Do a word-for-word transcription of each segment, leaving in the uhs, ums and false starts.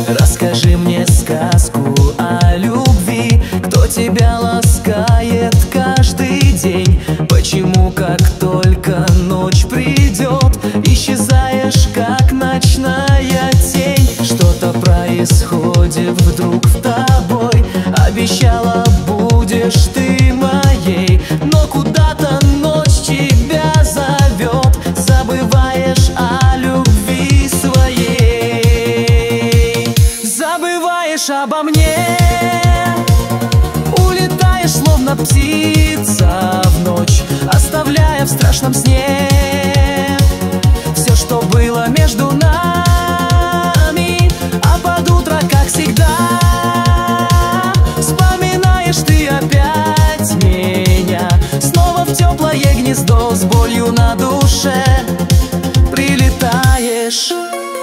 Расскажи мне сказку о любви. Кто тебя ласкает каждый день? Почему, как только ночь придет, исчезаешь, как ночная тень? Что-то происходит вдруг с тобой. Обещала, будешь ты моей, но куда-то ночь тебя зовет. Забываешь о любви своей. Забываешь обо мне, улетаешь, словно птица в ночь, оставляя в страшном сне все, что было между нами. А под утро, как всегда, вспоминаешь ты опять меня. Снова в теплое гнездо с болью на душе прилетаешь.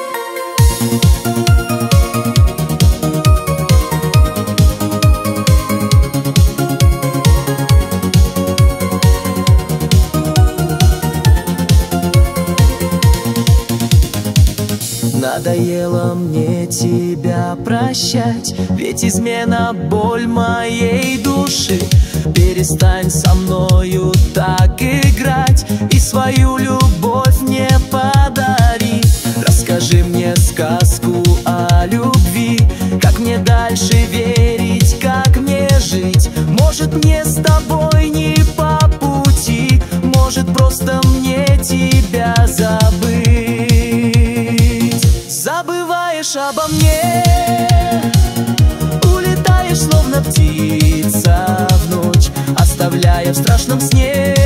Надоело мне тебя прощать, ведь измена — боль моей души. Перестань со мною так играть и свою любовь мне подари. Расскажи мне сказку о любви, как мне дальше верить, как мне жить. Может, мне с тобой не по пути, может, просто мне тебя забыть. Забываешь обо мне, улетаешь, словно птица в ночь, оставляя в страшном сне